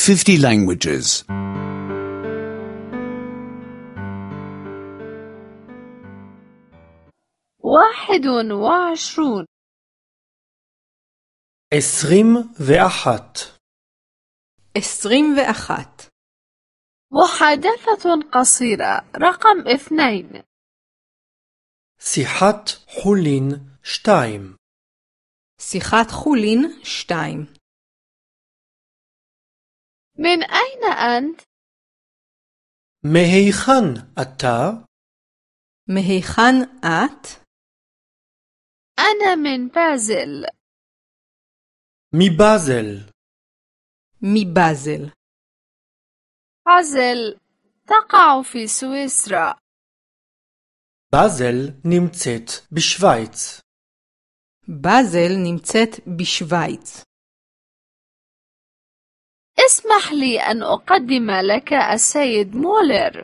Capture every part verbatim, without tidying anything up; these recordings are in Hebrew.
fifty languages. واحد وعشرون عشرين وأحد عشرين وأحد محادثة قصيرة رقم اثنين שיחת חולין שתיים שיחת חולין שתיים من أين أنت؟ מהיכן אתה? מהיכן את? أنا من بازل. מבאזל. מבאזל. بازل تقع في سويسرا. באזל נמצאת בשוויץ. באזל נמצאת בשוויץ. اسمح لي أن أقدم لك السيد مولر.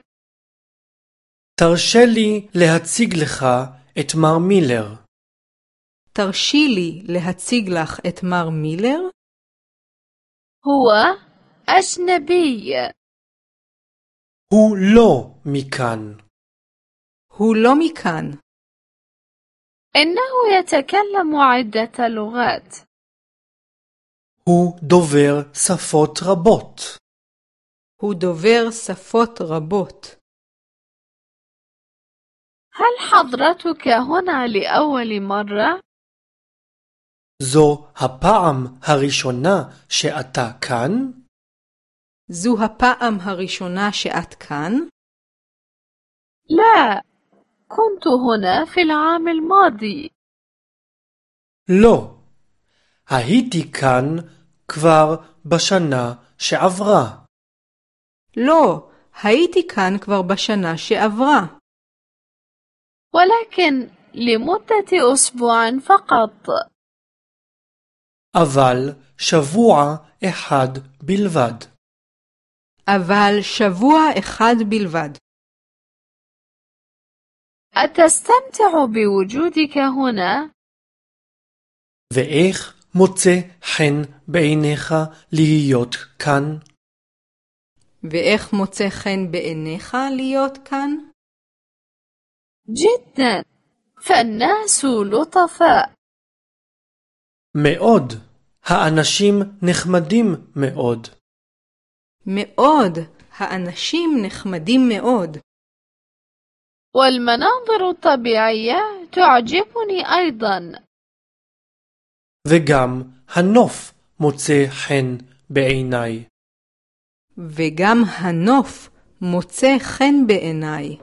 תרשה לי להציג לך את מר מילר. תרשי לי להציג לך את מר מילר. هو أجنبي. הוא לא מכאן. הוא לא מכאן. إنه يتكلم عدة لغات. הוא דובר שפות רבות. הוא דובר שפות רבות. هل حضرتك هنا لأول مرة؟ זו הפעם הראשונה שאתה כאן? זו הפעם הראשונה שאת כאן? لا، كنت هنا في العام الماضي. לא. הייתי כאן כבר בשנה שעברה. לא, הייתי כאן כבר בשנה שעברה. ولكن لمدة أسبوع فقط. אבל שבוע אחד בלבד. אבל שבוע אחד בלבד. أتستمتع بوجودك هنا؟ ואיך מוצא חן בעיניך להיות כאן? ואיך מוצא חן בעיניך להיות כאן? جدا، فالناس لطفاء. מאוד. האנשים נחמדים מאוד. מאוד. האנשים נחמדים מאוד. والمناظر الطبيعية تعجبني أيضا. וגם הנוף מוצא חן בעיניי. וגם הנוף מוצא חן בעיניי.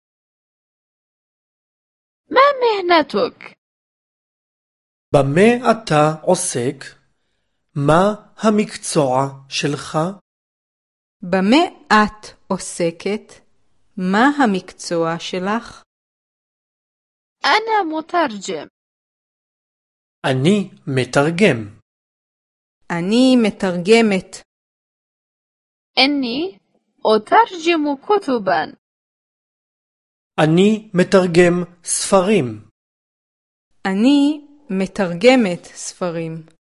ما مهنتك؟ במה אתה עוסק? מה המקצוע שלך? במה את עוסקת? מה המקצוע שלך? أنا مترجم. אני מתרגם. אני מתרגמת. إني أترجم كتبا. אני מתרגם ספרים. אני מתרגמת ספרים.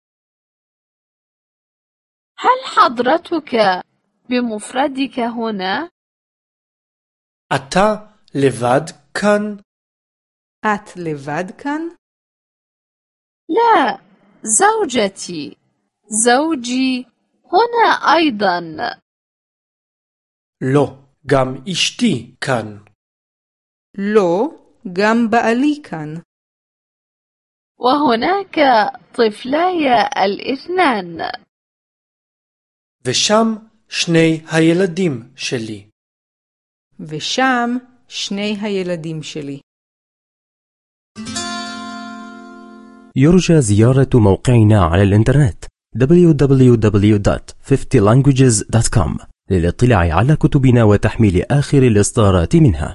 هل حضرتك بمفردك هنا؟ אתה לבד כאן? את לבד כאן? لا، زوجتي، زوجي هنا أيضا. לא, גם אשתי כאן. לא, גם בעלי כאן. وهناك طفلاي الاثنان. ושם שני הילדים שלי. ושם שני הילדים שלי. يرجى زيارة موقعنا على الإنترنت دبليو دبليو دبليو دوت fifty languages دوت كوم للاطلاع على كتبنا وتحميل آخر الإصدارات منها.